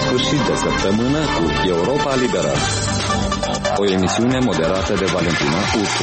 sfârșit de săptămână cu Europa Liberă. O emisiune moderată de Valentina Ursu.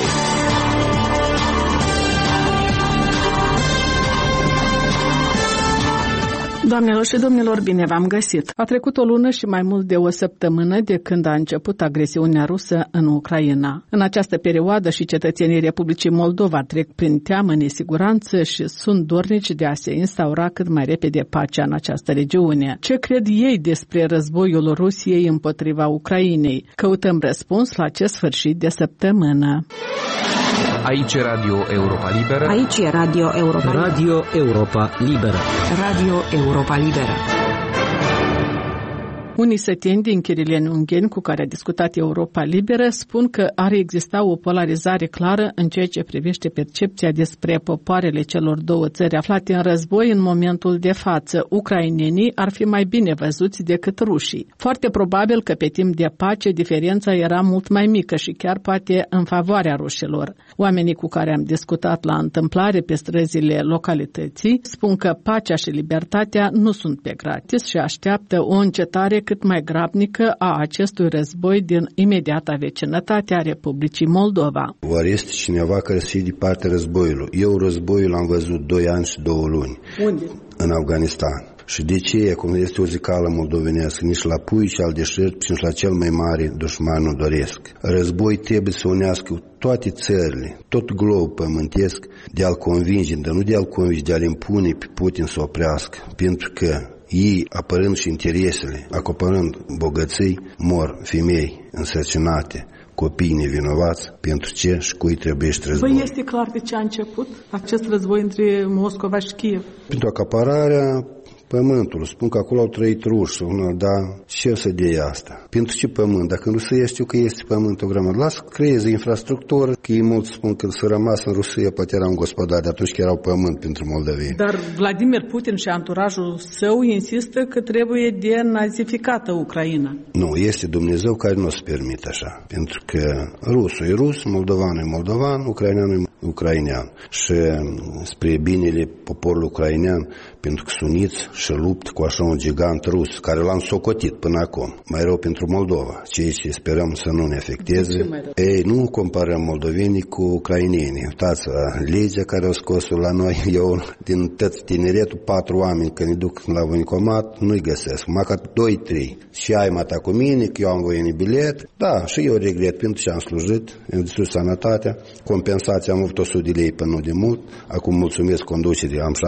Doamnelor și domnilor, bine v-am găsit! A trecut o lună și mai mult de o săptămână de când a început agresiunea rusă în Ucraina. În această perioadă și cetățenii Republicii Moldova trec prin teamă, nesiguranță și sunt dornici de a se instaura cât mai repede pacea în această regiune. Ce cred ei despre războiul Rusiei împotriva Ucrainei? Căutăm răspuns la acest sfârșit de săptămână. Aici e Radio Europa Liberă. Aici e Radio Europa Liberă. Radio Europa Liberă. Radio Europa Liberă. Unii săteni din Chirileni-Ungheni cu care a discutat Europa Liberă spun că ar exista o polarizare clară în ceea ce privește percepția despre popoarele celor două țări aflate în război în momentul de față. Ucrainenii ar fi mai bine văzuți decât rușii. Foarte probabil că pe timp de pace diferența era mult mai mică și chiar poate în favoarea rușilor. Oamenii cu care am discutat la întâmplare pe străzile localității spun că pacea și libertatea nu sunt pe gratis și așteaptă o încetare cât mai grabnică a acestui război din imediata vecinătate a Republicii Moldova. Oare este cineva care să fie de partea războiului? Eu războiul l-am văzut 2 ani și 2 luni. Unde? În Afganistan. Și de ce, cum este o zicală moldovenească, nici la pui și al deșert și nici la cel mai mare dușman nu doresc. Război trebuie să unească toate țările, tot globul pământesc, de a-l convinge, dar nu de a-l convinge, de a-l impune pe Putin să oprească, pentru că ei, apărând și interesele, acopărând bogății, mor femei însărcinate, copii nevinovați, pentru ce și cui trebuie război. Vă este clar de ce a început acest război între Moscova și Kiev? Pentru acapararea pământul. Spun că acolo au trăit ruși, dar ce o să dea asta? Pentru ce pământ? Dacă nu se știu că este pământ o grămadă, las creeze infrastructură, că ei mulți spun că s-a rămas în Rusia, poate era un gospodar de atunci că erau pământ pentru Moldavia. Dar Vladimir Putin și anturajul său insistă că trebuie denazificată Ucraina. Nu, este Dumnezeu care nu o să permite așa, pentru că rusul e rus, moldovanul e moldovan, ucraineanul e ucrainean. Și spre binele poporului ucrainean, pentru că suniți și lupt cu așa un gigant rus, care l-am socotit până acum. Mai rău pentru Moldova, ceea ce sperăm să nu ne afecteze. Ei, nu comparăm moldovenii cu ucrainenii. Uitați, legea care au scos-o la noi, eu din tot tineretul, 4 oameni când ne duc la voincomat, nu-i găsesc. Măcar 2-3. Și ai mata cu mine, că eu am voie în bilet. Da, și eu regret pentru ce am slujit, am distrus sănătatea, compensația am avut 100 de lei până nu de mult, acum mulțumesc conducerii, am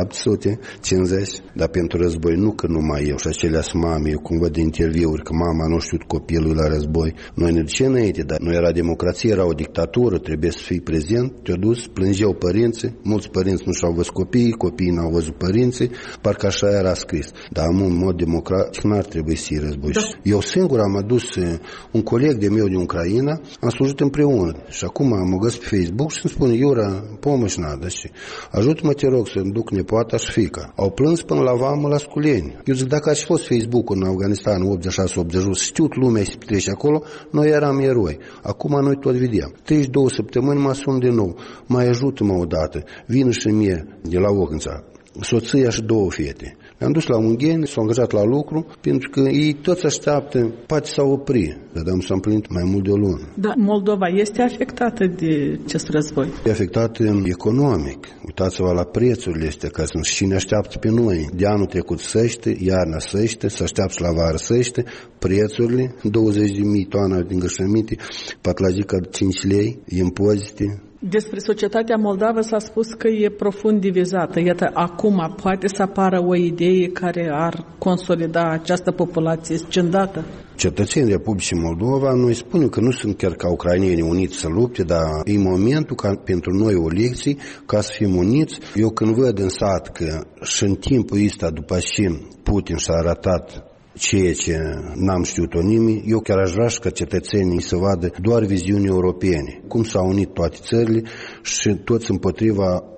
750, dar pentru război nu că numai eu și acelea mame, eu cum văd de interviuri că mama nu știu copilul la război. Noi ne ducem înainte, dar nu era democrație, era o dictatură, trebuie să fii prezent, te-au dus, plângeau părinții, mulți părinți nu și-au văzut copiii n-au văzut părinții, parcă așa era scris. Dar în mod democratic n-ar trebui să fie război. Da. Eu singur am adus un coleg de meu din Ucraina, am slujit împreună și acum am găsit pe Facebook și îmi spune, Iura, pomăși nada și ajută-mă, te rog, să-mi duc nepoata și fiica. Au plâns până la vamă la Sculeni. Eu zic, dacă aș fost Facebook în Afganistan 86-80, știut lumea să petrece acolo, noi eram eroi. Acum noi tot vedem. 32 săptămâni mă sun din nou. Mai ajută-mă odată. Vină și mie de la Ocânța. Soția și 2 fete. Le-am dus la Ungheni, s-au angajat la lucru, pentru că ei toți așteaptă, poate s-au oprit, dar s-a împlinit mai mult de o lună. Dar Moldova este afectată de acest război? E afectată economic. Uitați-vă la prețurile astea, că sunt și ne așteaptă pe noi. De anul trecut săște, iarna săște, se așteaptă la vară săște, prețurile, 20.000 toane din gășăminte, patlagica 5 lei, impozite. Despre societatea moldavă s-a spus că e profund divizată. Iată, acum poate să apară o idee care ar consolida această populație scindată. Cetățenii Republicii Moldova, noi spunem că nu sunt chiar ca ucrainenii uniți să lupte, dar e momentul ca pentru noi o lecție ca să fim uniți. Eu când văd în sat că și în timpul ăsta, după ce Putin și-a arătat ceea ce n-am știut-o nimeni, eu chiar aș vrea ca cetățenii să vadă doar viziuni europene, cum s-au unit toate țările și toți împotriva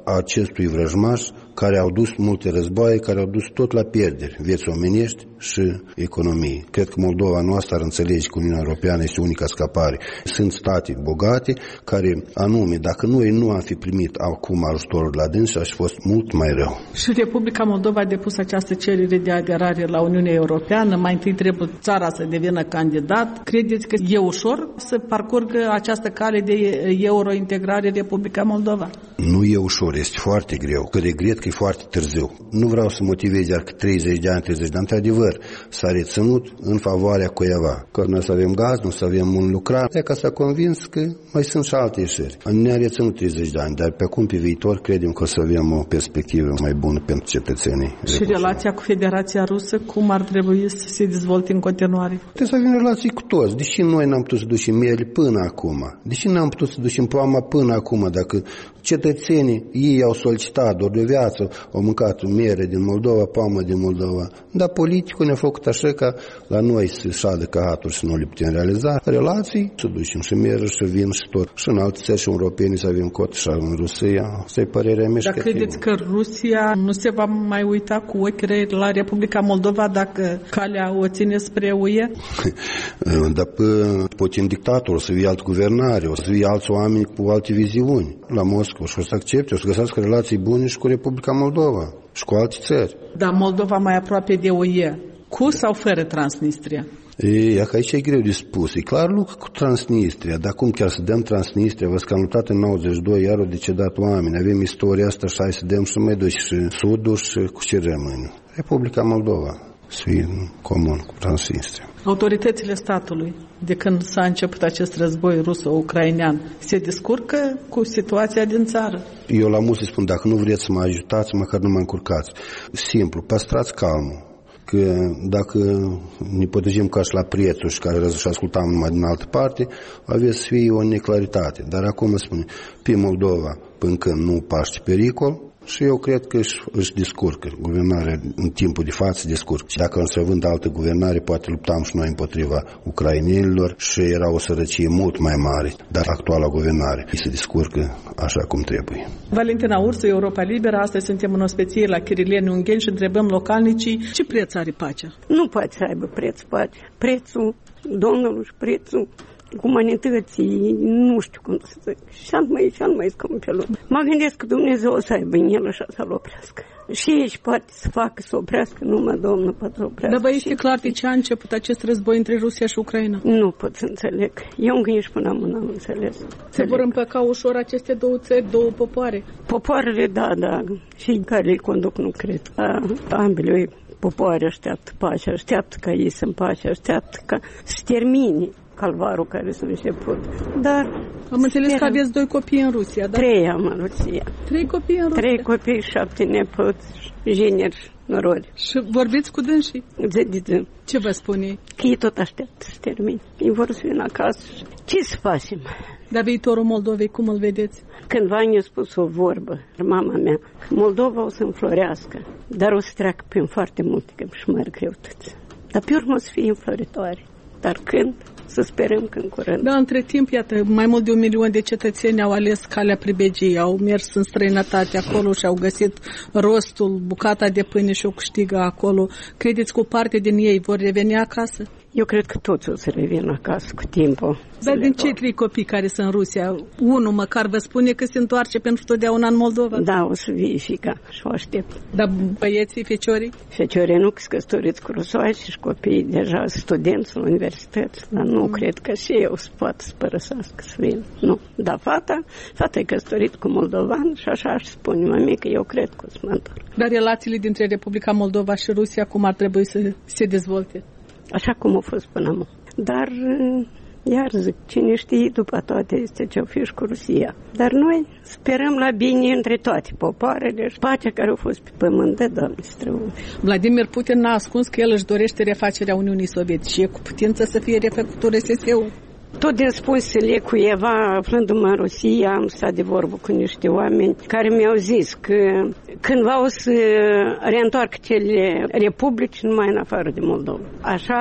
acestui vrăjmaș care au dus multe războaie, care au dus tot la pierderi, vieți omenești și economii. Cred că Moldova noastră ar înțelege că Uniunea Europeană este unica scapare. Sunt state bogate care, anume, dacă noi nu am fi primit acum ajutorul la dâns, aș fi fost mult mai rău. Și Republica Moldova a depus această cerere de aderare la Uniunea Europeană. Mai întâi trebuie țara să devină candidat. Credeți că e ușor să parcurgă această cale de eurointegrare Republica Moldova? Nu e ușor, este foarte greu. Că regret că e foarte târziu. Nu vreau să motivez iar că 30 de ani, într-adevăr, s-a reținut în favoarea cuiva. Că noi să avem gaz, nu să avem un lucrar. E ca s-a convins că mai sunt și alte ieșiri. Ne-a reținut 30 de ani, dar pe acum, pe viitor, credem că o să avem o perspectivă mai bună pentru cetățenii. Și relația cu Federația Rusă, cum ar trebui să se dezvolte în continuare? Trebuie să avem relații cu toți. Deși noi n-am putut să ducem miele până acum, deși n-am putut să ducem poama până acum, dacă cetățenii, ei au solicitat doar de viață, au mâncat miere din Moldova, poamă din Moldova. Dar politicul ne-a făcut așa ca la noi să șadă ca haturi și nu le putem realiza. Relații, să ducem și miere și vin și tot. Și în alte țări și europeni să avem cot și în Rusia. Asta e părerea mea. Dar credeți că Rusia nu se va mai uita cu ochi rei la Republica Moldova dacă calea o ține spre UE? Dar Putin dictator, o să fie alt guvernare, o să fie alți oameni cu alte viziuni la Moscova și o să accepte, o să găsească relații bune și cu Republica Moldova și cu alte țări. Dar Moldova mai aproape de UE, cu sau fără Transnistria? E, că aici e greu de spus. E clar lucru cu Transnistria, dar cum chiar să dăm Transnistria? Vă că am luptat în 92, iar au decedat oameni. Avem istoria asta și hai să dăm și mai duci și Sudul și cu ce rămâne. Republica Moldova să fie în comun cu Transnistria. Autoritățile statului, de când s-a început acest război ruso-ucrainean, se descurcă cu situația din țară? Eu la mulți spun, dacă nu vreți să mă ajutați, măcar nu mă încurcați. Simplu, păstrați calmul. Că dacă ne potezim ca și la prețul și care și ascultam numai din altă parte, aveți să fie o neclaritate. Dar acum spune, pe Moldova, până când nu paște pericol, și eu cred că își descurcă. Guvernarea în timpul de față descurcă. Și dacă însă vând altă guvernare, poate luptam și noi împotriva ucrainenilor și era o sărăcie mult mai mare. Dar actuala guvernare se descurcă așa cum trebuie. Valentina Ursu, Europa Liberă. Astăzi suntem în ospăție la Chirileni Ungheni și întrebăm localnicii ce preț are pacea. Nu poate să aibă preț pace. Prețul Domnului și prețul umanității, nu știu cum să zic, cel mai scump pe lume. Mă gândesc că Dumnezeu o să aibă în el așa să-l oprească. Și aici poate să facă să oprească, numai Domnul poate să oprească. Dar vă este clar de ce a început acest război între Rusia și Ucraina? Nu pot să înțeleg. Eu încă nici până am înțeles. Se vor împăca ușor aceste două țări, două popoare? Popoarele, da. Și care îi conduc, nu cred. Ambele popoare așteaptă pacea, așteaptă ca ei să împace, așteaptă ca să termine calvarul care s-a început. Dar am înțeles că aveți 2 copii în Rusia, da? 3 am în Rusia. 3 copii în Rusia? 3 copii, 7 nepoți, generi, norodi. Și vorbiți cu dânsii? De. Ce vă spune? Că ei tot așteaptă să termine. Ei vor să vină acasă. Ce să facem? Dar viitorul Moldovei, cum îl vedeți? Cândva mi-a spus o vorbă, mama mea, Moldova o să înflorească, dar o să treacă prin foarte multe și mari greutăți. Dar pe urmă o să fie înfloritoare. Dar când? Să sperăm că în curând. Da, între timp, iată, mai mult de 1 milion de cetățeni au ales calea pribegiei, au mers în străinătate acolo și au găsit rostul, bucata de pâine și o câștigă acolo. Credeți că o parte din ei vor reveni acasă? Eu cred că toți o să revină acasă cu timpul. Dar din cei 3 copii care sunt în Rusia, unul măcar vă spune că se întoarce pentru totdeauna în Moldova? Da, o să vie fiica și o aștept. Dar băieții, feciorii? Feciorii nu, că căsătoriți cu rusoași și copiii deja studenți la universități, dar nu cred că și eu să poată să părăsească să vină. Nu. Dar fata e căsătorit cu moldovan și așa aș spune mămică, eu cred că o să mă întorc. Dar relațiile dintre Republica Moldova și Rusia cum ar trebui să se dezvolte? Așa cum a fost până acum. Dar, iar zic, cine știe după toate este ce-o fi și cu Rusia. Dar noi sperăm la bine între toate popoarele și pacea care a fost pe pământ de Doamne străune. Vladimir Putin n-a ascuns că el își dorește refacerea Uniunii Sovietice. E cu putință să fie refăcut RSS-ul? Tot din spusele cuiva, aflându-mă în Rusia, am stat de vorbă cu niște oameni care mi-au zis că cândva o să reîntoarcă cele republici numai în afară de Moldova. Așa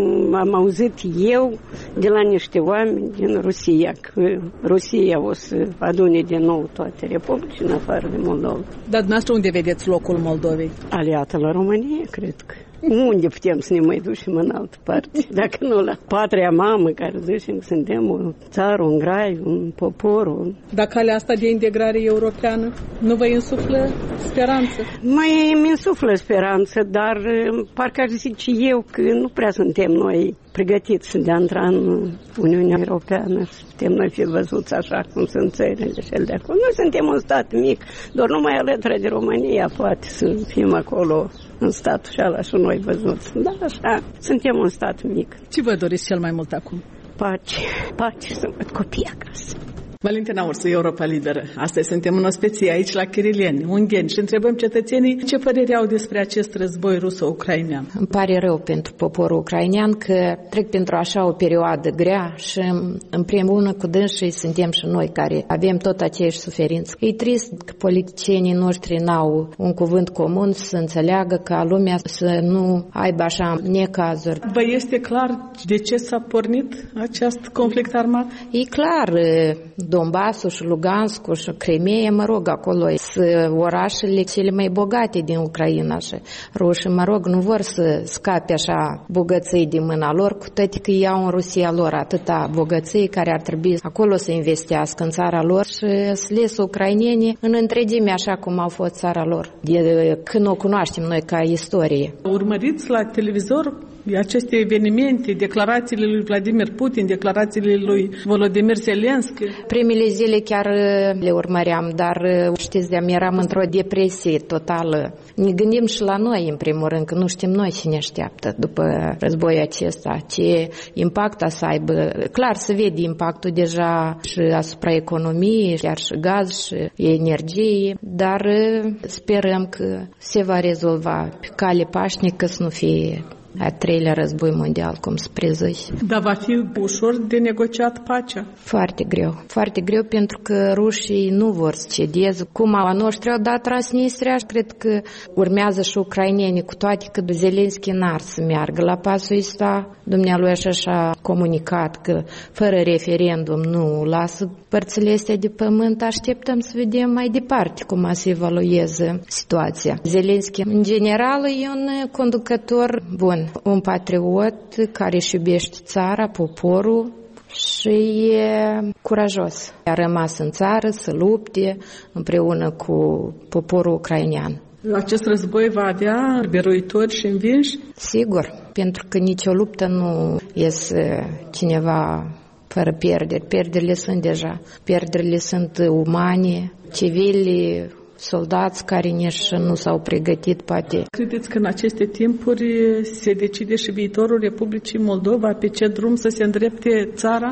am auzit eu de la niște oameni din Rusia, că Rusia o să adune din nou toate republici în afară de Moldova. Dar dumneavoastră unde vedeți locul Moldovei? Aliată la România, cred că. Unde putem să ne mai ducem în altă parte? Dacă nu la patria mamă, care zicem că suntem o țară, un grai, un popor. Dar calea asta de integrare europeană nu vă insuflă speranță? Mai îmi insuflă speranță, dar parcă aș zice eu că nu prea suntem noi pregătiți de a intra în Uniunea Europeană. Suntem noi fi văzuți așa cum sunt țările cele de acolo. Noi suntem un stat mic, doar numai alături de România poate să fim acolo în statul și ala și noi văzuți. Da, așa, suntem un stat mic. Ce vă doriți cel mai mult acum? Pace, pace să văd copii acasă. Valentina Ursu, Europa Liberă. Astăzi suntem în ospecie aici la Chirileni, Ungheni, și întrebăm cetățenii ce părere au despre acest război ruso-ucrainean. Îmi pare rău pentru poporul ucrainean că trec pentru așa o perioadă grea și împreună cu dânsii suntem și noi care avem tot aceeași suferință. E trist că politicienii noștri n-au un cuvânt comun să înțeleagă ca lumea să nu aibă așa necazuri. Vă este clar de ce s-a pornit acest conflict armat? E clar, Donbassul și Luganskul și Crimea, mă rog, acolo sunt orașele cele mai bogate din Ucraina și rușii, mă rog, nu vor să scape așa bogății din mâna lor, cu toate că iau în Rusia lor atâta bogății care ar trebui acolo să investească în țara lor și să lesă ucrainenii în întregime așa cum au fost țara lor, de când o cunoaștem noi ca istorie. Urmăriți la televizor aceste evenimente, declarațiile lui Vladimir Putin, declarațiile lui Volodymyr Zelensky? Primele zile chiar le urmăream, dar știți, de-am eram într-o depresie totală. Ne gândim și la noi, în primul rând, că nu știm noi ce ne așteaptă după războiul acesta, ce impact să aibă. Clar, se vede impactul deja și asupra economiei, chiar și gaz și energie, dar sperăm că se va rezolva pe cale pașnică, să nu fie a treilea război mondial, cum se prezice. Dar va fi ușor de negociat pacea? Foarte greu. Foarte greu pentru că rușii nu vor să cedeze. Cum a noștri au dat Transnistria, cred că urmează și ucrainenii, cu toate că Zelensky n-ar să meargă. La pasul ăsta, dumnealui așa a comunicat că fără referendum nu lasă părțile astea de pământ. Așteptăm să vedem mai departe cum a să evalueze situația. Zelensky, în general, e un conducător bun, un patriot care își iubește țara, poporul și e curajos. A rămas în țară să lupte împreună cu poporul ucrainean. Acest război va avea biruitori și învinși? Sigur, pentru că nicio luptă nu iese cineva fără pierderi. Pierderile sunt deja. Pierderile sunt umane, civili, soldați care nici nu s-au pregătit, poate. Credeți că în aceste timpuri se decide și viitorul Republicii Moldova, pe ce drum să se îndrepte țara?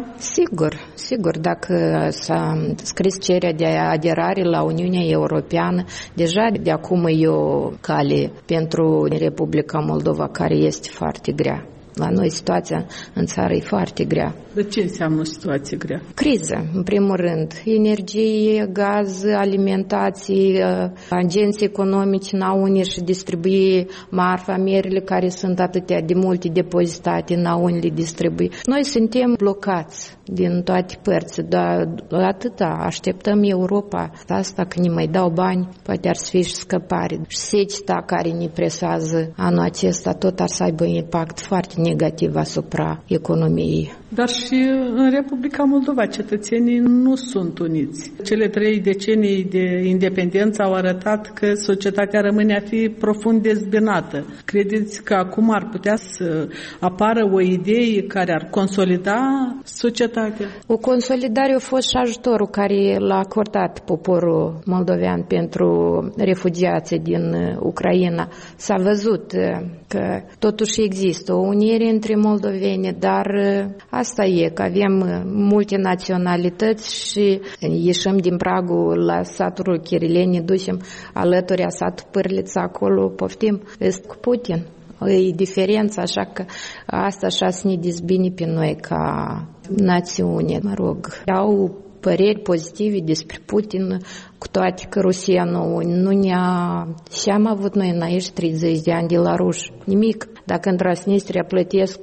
Sigur. Dacă s-a scris cererea de aderare la Uniunea Europeană, deja de acum e o cale pentru Republica Moldova, care este foarte grea. La noi situația în țară e foarte grea. De ce înseamnă o situație grea? Criză, în primul rând. Energie, gaz, alimentație, agenții economici n-au unii și distribuie marfa, mierile care sunt atâtea de multe depozitate, n-au unii le distribuie. Noi suntem blocați din toate părți, dar atâta așteptăm Europa. Asta că ne mai dau bani, poate ar să fie și scăpare. Și seceta care ne presează anul acesta tot ar să aibă un impact foarte negativ asupra economiei. Dar și în Republica Moldova cetățenii nu sunt uniți. Cele 3 decenii de independență au arătat că societatea rămâne a fi profund dezbinată. Credeți că acum ar putea să apară o idee care ar consolida societatea? O consolidare a fost și ajutorul care l-a acordat poporul moldovean pentru refugiații din Ucraina. S-a văzut că totuși există o unire între moldoveni, dar asta e, că avem multe naționalități și ieșim din pragul la satul Chirileni, ducem alături a satul Pârlița, acolo poftim, este cu Putin. E diferența, așa că asta așa să ne dezbine pe noi ca națiune. Mă rog, au păreri pozitive despre Putin, cu toate că Rusia nu ne-a... Și am avut noi înainte 30 de ani de la ruși. Nimic. Dacă în Transnistria plătesc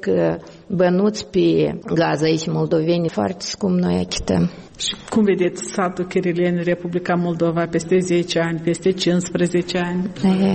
bănuți pe gaz aici moldoveni, foarte scump noi achităm. Și cum vedeți satul Chirileni, Republica Moldova, peste 10 ani, peste 15 ani?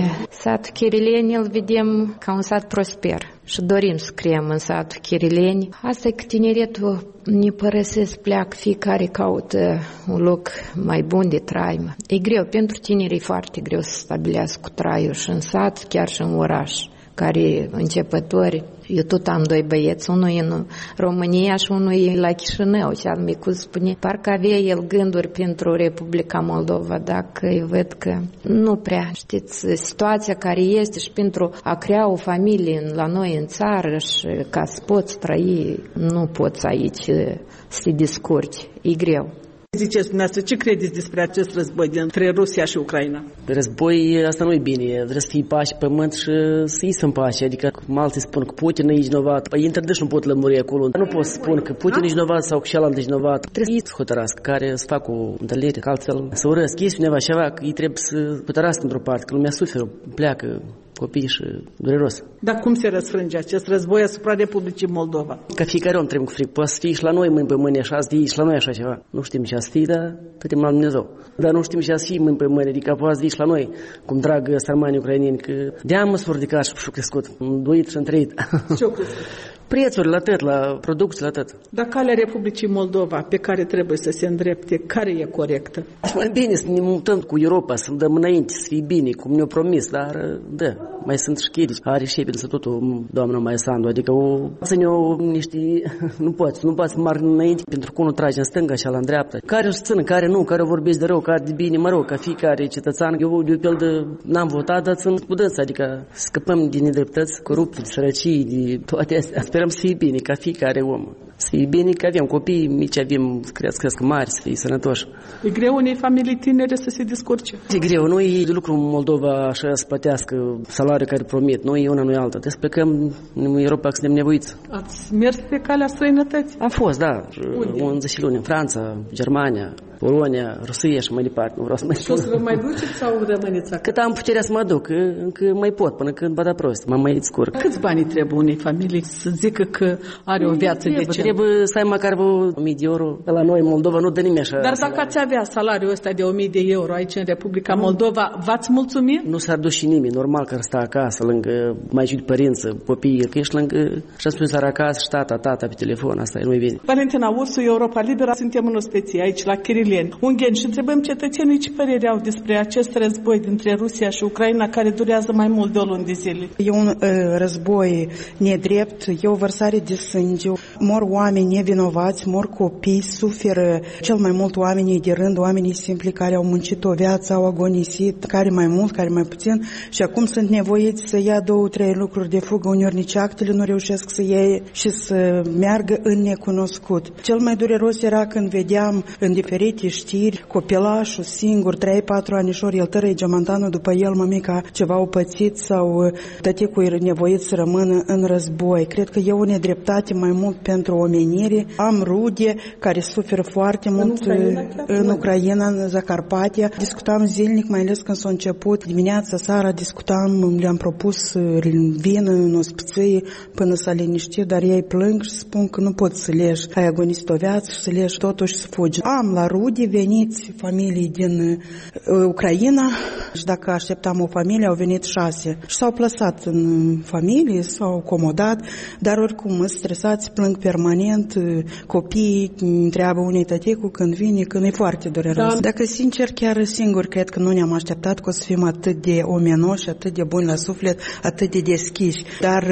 Satul Chirileni îl vedem ca un sat prosper și dorim să creăm în satul Chirileni. Asta e că tineretul ne părăsesc, pleacă, fiecare caută un loc mai bun de trai. E greu, pentru tineri e foarte greu să stabilească cu traiul și în sat, chiar și în oraș, care începători. Eu tot am 2 băieți, unul e în România și unul e la Chișinău. Și al micu spune, parcă avea el gânduri pentru Republica Moldova, dacă eu văd că nu prea. Știți, situația care este și pentru a crea o familie la noi în țară și ca să poți trăi, nu poți aici să te descurci. E greu. Ziceți dumneavoastră, ce credeți despre acest război dintre Rusia și Ucraina? Război, asta nu e bine. Trebuie să fie pace pe pământ și să ies în pace. Adică, cum alții spun că Putin e vinovat. Păi interdăși nu pot lămuri acolo. Nu pot să spun că Putin e vinovat sau că cealaltă e vinovat. Trebuie să hotărască care să facă o întâlnire, că altfel să urăsc. Este undeva ceva că ei trebuie să hotărască într-o parte, că lumea suferă, pleacă copii și dureros. Dar cum se răsfrânge acest război asupra Republicii Moldova? Ca fiecare om trebuie cu fric. Poate să fie și la noi mâini pe mâini așa, să fie și la noi așa ceva. Nu știm ce să fie, dar tătem la Dumnezeu. Dar nu știm ce să fie mâini pe mâini, adică poate să fie și la noi, cum drag sărmani ucraineni, că de-aia mă s-au ridicat și-au crescut, înduit și întreit. Ce-au crescut? Prețurile la tot, la producții la tot. Dar calea Republicii Moldova pe care trebuie să se îndrepte, care e corectă? Mai bine să ne mutăm cu Europa, să dăm înainte, să fie bine, cum ne-au promis, dar da, mai sunt șchiri. Are șepiță totul, doamna Maia Sandu, adică să ne-o niște... Nu poți să marg înainte, pentru că unul trage în stânga și ala în dreapta. Care o țină, care nu, care o vorbesc de rău, care de bine, mă rog, ca fiecare cetățean. Eu de pildă n-am votat, dar sunt cu dăți, adică scăpăm din nedreptăți, corupții, de sărăcii, de toate astea. Sperăm să fie bine, ca fiecare om. Să fie bine că avem copii mici, avem cresc mari, să fie sănătoși. E greu unei familii tinere să se descurce? E greu, nu e de lucru în Moldova așa să plătească salariul care promit, nu e una, nu e alta. Trebuie să plecăm în Europa că suntem nevoiți. Ați mers pe calea străinătății? Am fost, da. Unde? 11 luni în Franța, Germania, Polonia, Rusia și mai departe. Nu vreau să mai spun. Și o să vă mai duceți sau rămâneți acasă? Cât am puterea să mă duc, încă mai pot, până când bada prost, mă mai scurg. Câți bani trebuie unei familii să zică că are o viață decentă? Trebuie să ai măcar 1000 de euro. La noi, în Moldova, nu dă nimeni așa. Dar dacă ați avea salariul ăsta de 1000 de euro aici în Republica Moldova, v-ați mulțumit? Nu s-ar duce nimeni. Normal că ar sta acasă, lângă mai de părință, copii, că ești lângă și am spus acasă și tata pe telefon, asta e, nu-i bine. Valentina Ursu, Europa Liberă, suntem în ospeție aici la Chirileni, Ungheni, și întrebăm cetățenii ce părere au despre acest război dintre Rusia și Ucraina care durează mai mult de o lună de zile. E un război nedrept, e o vărsare de sânge, mor oameni nevinovați, mor copii, suferă cel mai mult oamenii de rând, oamenii simpli care au muncit o viață, au agonisit, care mai mult, care mai puțin și acum sunt nevoiți să ia 2-3 lucruri de fugă, uneori nici actele nu reușesc să iei și să meargă în necunoscut. Cel mai dureros era când vedeam în diferite știri copilașul singur, 3-4 anișori, el tărăi geamantanul după el, mămica ceva au pățit sau tăticul e nevoit să rămână în război. Cred că e o nedreptate mai mult pentru omenire. Am rude care suferă foarte mult în Ucraina, în Zacarpatia. Discutam zilnic, mai ales când s-a început dimineața, seara, discutam, le-am propus vină în ospiție până s-a liniștit, dar ei plâng și spun că nu pot să leși. Ai agonisit o viață și să leși totuși să fugi. Am la rude veniți familii din Ucraina și dacă așteptam o familie, au venit 6 și s-au plasat în familie, s-au acomodat, dar oricum sunt stresați, plâng permanent, copiii întreabă unei tăticul când vine, când e foarte dureros. Da. Dacă sincer, chiar singur cred că nu ne-am așteptat că o să fim atât de omenoși, atât de buni la suflet, atât de deschiși, dar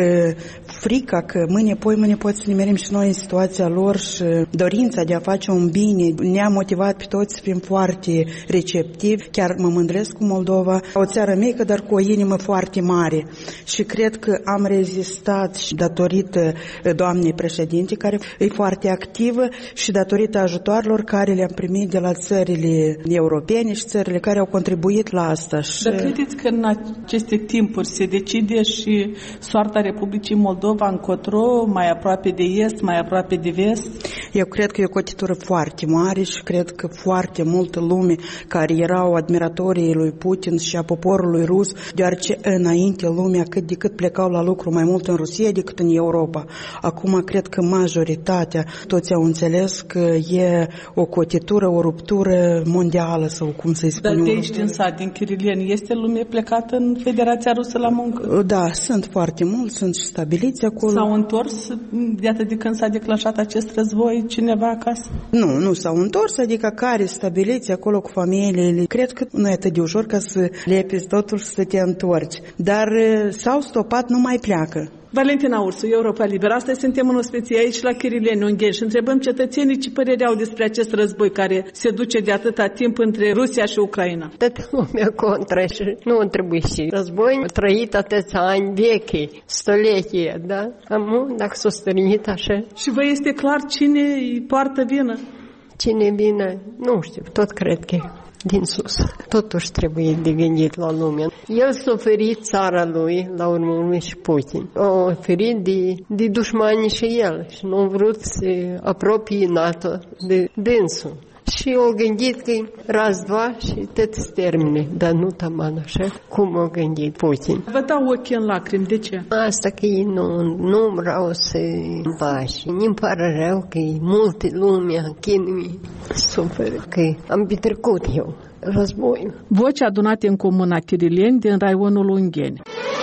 frica că mâine poți să ne merim și noi în situația lor și dorința de a face un bine ne-a motivat motivat pe toți să fim foarte receptivi. Chiar mă mândresc cu Moldova, o țară mică, dar cu o inimă foarte mare. Și cred că am rezistat și datorită doamnei președinte, care e foarte activă, și datorită ajutoarelor care le-am primit de la țările europene și țările care au contribuit la asta. Dar credeți că în aceste timpuri se decide și soarta Republicii Moldova încotro, mai aproape de est, mai aproape de vest? Eu cred că e o cotitură foarte mare și cred că foarte multă lume care erau admiratorii lui Putin și a poporului rus, deoarece înainte lumea cât de cât plecau la lucru mai mult în Rusia decât în Europa. Acum cred că majoritatea, toți au înțeles că e o cotitură, o ruptură mondială sau cum să-i spunem. Dar de aici din sat, din Chirileni, este lume plecată în Federația Rusă la muncă? Da, sunt foarte mulți, sunt și stabiliți acolo. S-au întors, iată, de când s-a declanșat acest război, cineva acasă? Nu s-au întors, adică care stabiliți acolo cu familiile. Cred că nu e atât de ușor ca să lepiți totul și să te întorci. Dar s-au stopat, nu mai pleacă. Valentina Ursu, Europa Liberă. Astăzi suntem în ospecie aici la Chirileni, Ungheni, și întrebăm cetățenii ce părere au despre acest război care se duce de atâta timp între Rusia și Ucraina. Toată lumea contra și nu trebuie și război trăit atâția ani vechi, stoletie, da? Dacă s-o stărinit așa. Și vă este clar cine îi poartă vină? Cine vine? Nu știu, tot cred că din sus. Totuși trebuie de gândit la lume. El s-a oferit țara lui, la urmă lui și Putin. A oferit de dușmanii și el și nu a vrut să apropie NATO de dânsul. Și au gândit că raz-dva și tot se termine, dar nu taman așa cum a gândit Putin. Vă dau ochii în lacrimi, de ce? Asta că ei nu vreau să împași. Nu-mi pare rău că e multe lumea chinui suferă, că am petrecut eu războiul. Voci adunate în comuna Chirileni din raionul Ungheni.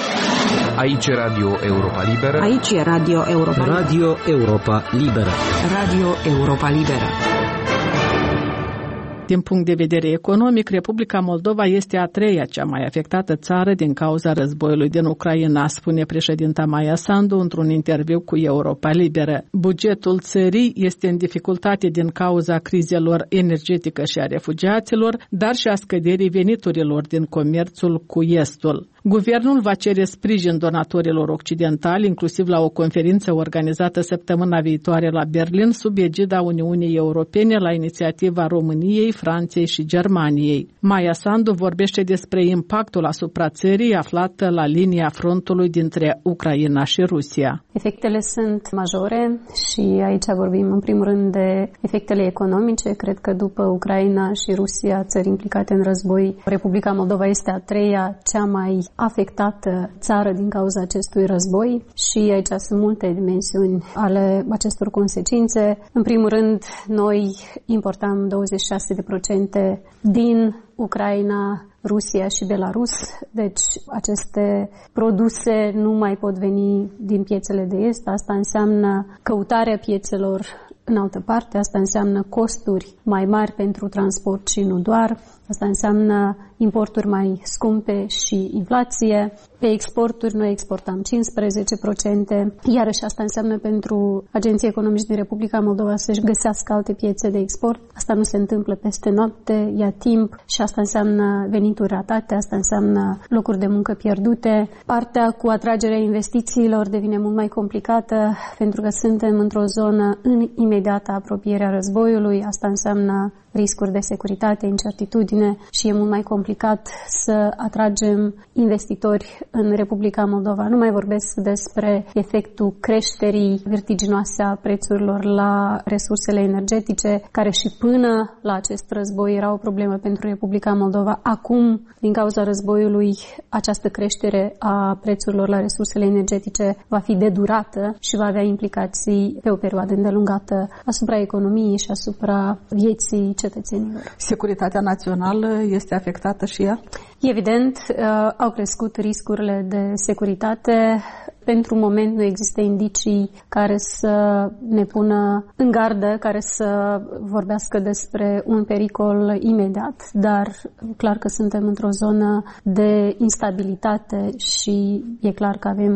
Aici Radio Europa Liberă. Aici e Radio Europa Liberă. Radio Europa Liberă. Radio Europa Liberă. Din punct de vedere economic, Republica Moldova este a treia cea mai afectată țară din cauza războiului din Ucraina, spune președinta Maia Sandu într-un interviu cu Europa Liberă. Bugetul țării este în dificultate din cauza crizelor energetică și a refugiaților, dar și a scăderii veniturilor din comerțul cu Estul. Guvernul va cere sprijin donatorilor occidentali, inclusiv la o conferință organizată săptămâna viitoare la Berlin, sub egida Uniunii Europene, la inițiativa României, Franței și Germaniei. Maia Sandu vorbește despre impactul asupra țării aflată la linia frontului dintre Ucraina și Rusia. Efectele sunt majore și aici vorbim în primul rând de efectele economice. Cred că după Ucraina și Rusia, țări implicate în război, Republica Moldova este a treia cea mai afectată țară din cauza acestui război și aici sunt multe dimensiuni ale acestor consecințe. În primul rând, noi importam 26% din Ucraina, Rusia și Belarus, deci aceste produse nu mai pot veni din piețele de est. Asta înseamnă căutarea piețelor în altă parte, asta înseamnă costuri mai mari pentru transport și nu doar, asta înseamnă importuri mai scumpe și inflație. Pe exporturi noi exportam 15%, iarăși asta înseamnă pentru agenții economici din Republica Moldova să-și găsească alte piețe de export. Asta nu se întâmplă peste noapte, ia timp și asta înseamnă venituri ratate, asta înseamnă locuri de muncă pierdute. Partea cu atragerea investițiilor devine mult mai complicată pentru că suntem într-o zonă în imediată apropiere a războiului, asta înseamnă riscuri de securitate, incertitudine și e mult mai complicat să atragem investitori în Republica Moldova. Nu mai vorbesc despre efectul creșterii vertiginoase a prețurilor la resursele energetice, care și până la acest război era o problemă pentru Republica Moldova. Acum, din cauza războiului, această creștere a prețurilor la resursele energetice va fi de durată și va avea implicații pe o perioadă îndelungată asupra economiei și asupra vieții cetățenilor. Securitatea națională este afectată și ea? Evident, au crescut riscurile de securitate. Pentru moment nu există indicii care să ne pună în gardă, care să vorbească despre un pericol imediat, dar clar că suntem într-o zonă de instabilitate și e clar că avem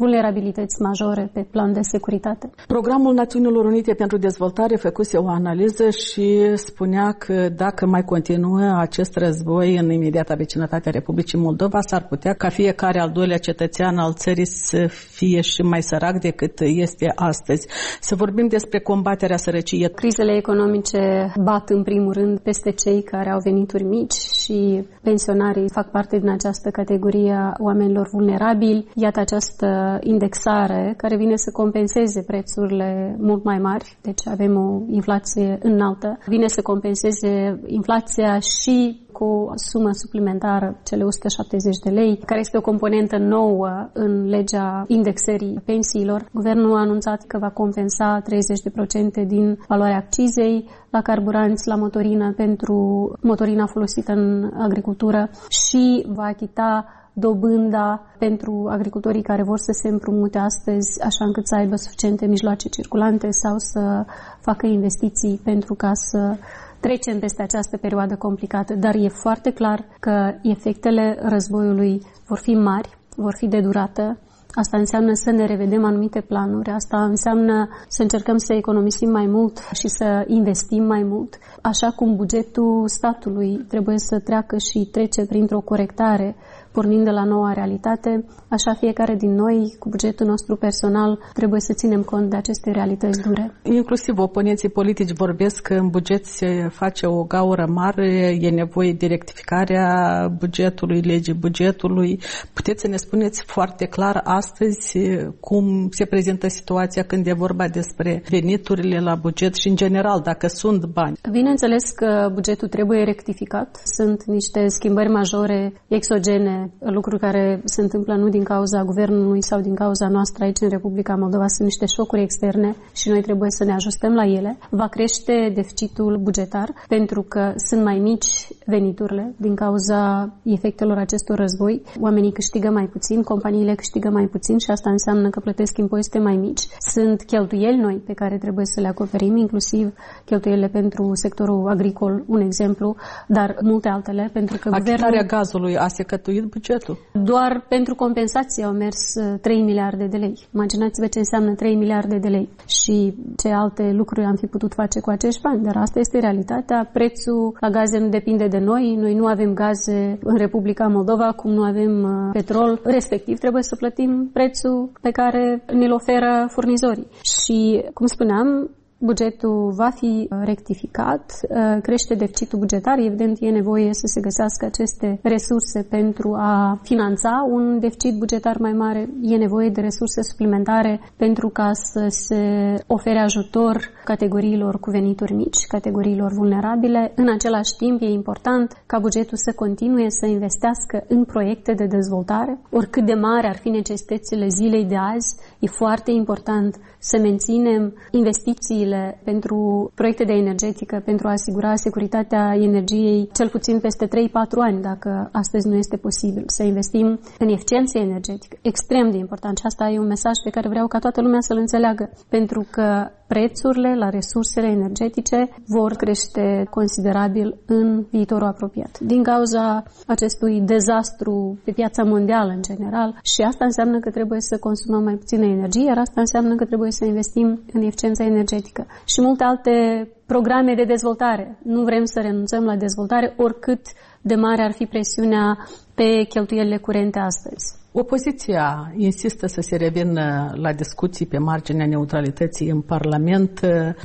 vulnerabilități majore pe plan de securitate. Programul Națiunilor Unite pentru Dezvoltare făcuse o analiză și spunea că dacă mai continuă acest război în imediata vecinătate a Republicii Moldova, s-ar putea ca fiecare al doilea cetățean al țării să fie și mai sărac decât este astăzi. Să vorbim despre combaterea sărăciei. Crizele economice bat în primul rând peste cei care au venituri mici și pensionarii fac parte din această categorie a oamenilor vulnerabili. Iată această indexare care vine să compenseze prețurile mult mai mari, deci avem o inflație înaltă, vine să compenseze inflația și cu o sumă suplimentară, cele 170 de lei, care este o componentă nouă în legea indexării pensiilor. Guvernul a anunțat că va compensa 30% din valoarea accizei la carburanți, la motorină pentru motorina folosită în agricultură și va achita dobânda pentru agricultorii care vor să se împrumute astăzi, așa încât să aibă suficiente mijloace circulante sau să facă investiții pentru ca să trecem peste această perioadă complicată. Dar e foarte clar că efectele războiului vor fi mari, vor fi de durată. Asta înseamnă să ne revedem anumite planuri, asta înseamnă să încercăm să economisim mai mult și să investim mai mult. Așa cum bugetul statului trebuie să treacă și trece printr-o corectare, pornind de la noua realitate, așa fiecare din noi, cu bugetul nostru personal, trebuie să ținem cont de aceste realități dure. Inclusiv oponenții politici vorbesc că în buget se face o gaură mare, e nevoie de rectificarea bugetului, legii bugetului. Puteți să ne spuneți foarte clar astăzi cum se prezintă situația când e vorba despre veniturile la buget și, în general, dacă sunt bani? Bineînțeles că bugetul trebuie rectificat. Sunt niște schimbări majore exogene, lucruri care se întâmplă nu din cauza guvernului sau din cauza noastră aici în Republica Moldova, sunt niște șocuri externe și noi trebuie să ne ajustăm la ele. Va crește deficitul bugetar pentru că sunt mai mici veniturile din cauza efectelor acestor război. Oamenii câștigă mai puțin, companiile câștigă mai puțin și asta înseamnă că plătesc impozite mai mici. Sunt cheltuieli noi pe care trebuie să le acoperim, inclusiv cheltuielile pentru sectorul agricol, un exemplu, dar multe altele, pentru că achitarea gazului a secătuit bugetul. Doar pentru compensație au mers 3 miliarde de lei. Imaginați-vă ce înseamnă 3 miliarde de lei și ce alte lucruri am fi putut face cu acești bani, dar asta este realitatea. Prețul la gaze nu depinde de noi. Noi nu avem gaze în Republica Moldova, cum nu avem petrol. Respectiv, trebuie să plătim prețul pe care ne-l oferă furnizorii. Și, cum spuneam, bugetul va fi rectificat, crește deficitul bugetar, evident e nevoie să se găsească aceste resurse pentru a finanța un deficit bugetar mai mare, e nevoie de resurse suplimentare pentru ca să se ofere ajutor categoriilor cu venituri mici, categoriilor vulnerabile. În același timp e important ca bugetul să continue să investească în proiecte de dezvoltare, oricât de mari ar fi necesitățile zilei de azi, e foarte important să menținem investițiile pentru proiecte de energetică, pentru a asigura securitatea energiei cel puțin peste 3-4 ani, dacă astăzi nu este posibil. Să investim în eficiență energetică. Extrem de important și asta e un mesaj pe care vreau ca toată lumea să-l înțeleagă, pentru că prețurile la resursele energetice vor crește considerabil în viitorul apropiat. Din cauza acestui dezastru pe piața mondială în general și asta înseamnă că trebuie să consumăm mai puțină energie, iar asta înseamnă că trebuie să investim în eficiența energetică și multe alte programe de dezvoltare. Nu vrem să renunțăm la dezvoltare oricât de mare ar fi presiunea pe cheltuielile curente astăzi. Opoziția insistă să se revină la discuții pe marginea neutralității în Parlament.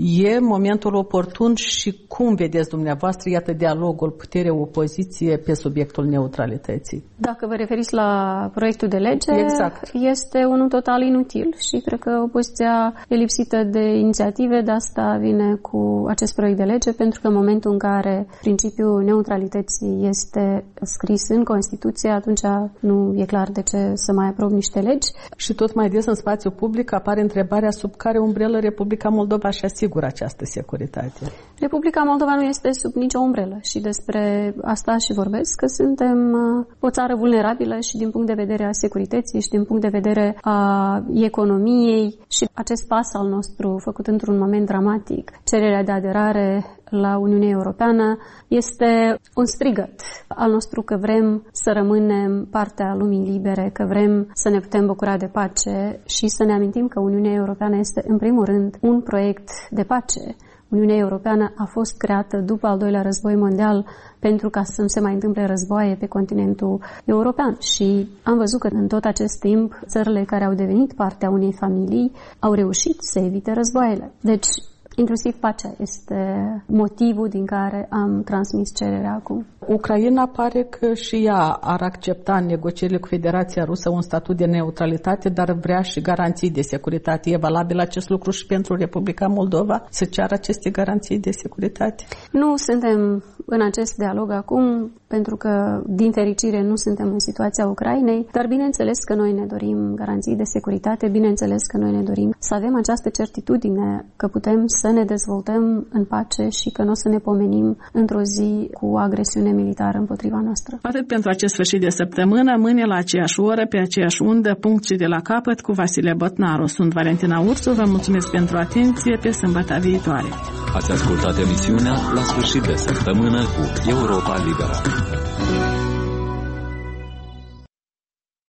E momentul oportun și cum vedeți dumneavoastră, iată, dialogul putere-opoziție pe subiectul neutralității? Dacă vă referiți la proiectul de lege, exact, este unul total inutil și cred că opoziția e lipsită de inițiative, de asta vine cu acest proiect de lege, pentru că în momentul în care principiul neutralității este scris în Constituție, atunci nu e clar de ce să mai aprob niște legi. Și tot mai des în spațiu public apare întrebarea sub care umbrelă Republica Moldova și asigură această securitate. Republica Moldova nu este sub nicio umbrelă și despre asta și vorbesc, că suntem o țară vulnerabilă și din punct de vedere a securității și din punct de vedere a economiei și acest pas al nostru făcut într-un moment dramatic, cererea de aderare la Uniunea Europeană este un strigăt al nostru că vrem să rămânem partea lumii libere, că vrem să ne putem bucura de pace și să ne amintim că Uniunea Europeană este în primul rând un proiect de pace. Uniunea Europeană a fost creată după al doilea război mondial pentru ca să nu se mai întâmple războaie pe continentul european și am văzut că în tot acest timp țările care au devenit partea unei familii au reușit să evite războaiele. Deci, inclusiv pacea este motivul din care am transmis cererea acum. Ucraina pare că și ea ar accepta în negocierile cu Federația Rusă un statut de neutralitate, dar vrea și garanții de securitate. E valabil acest lucru și pentru Republica Moldova să ceară aceste garanții de securitate? Nu suntem în acest dialog acum, pentru că, din fericire, nu suntem în situația Ucrainei, dar bineînțeles că noi ne dorim garanții de securitate, bineînțeles că noi ne dorim să avem această certitudine că putem să ne dezvoltăm în pace și că nu o să ne pomenim într-o zi cu o agresiune militară împotriva noastră. Atât pentru acest sfârșit de săptămână, mâine la aceeași oră, pe aceeași undă, punct și de la capăt cu Vasile Botnaru. Sunt Valentina Ursu, vă mulțumesc pentru atenție, pe sâmbătă viitoare. Ați ascultat emisiunea La sfârșit de săptămână cu Europa Liberă.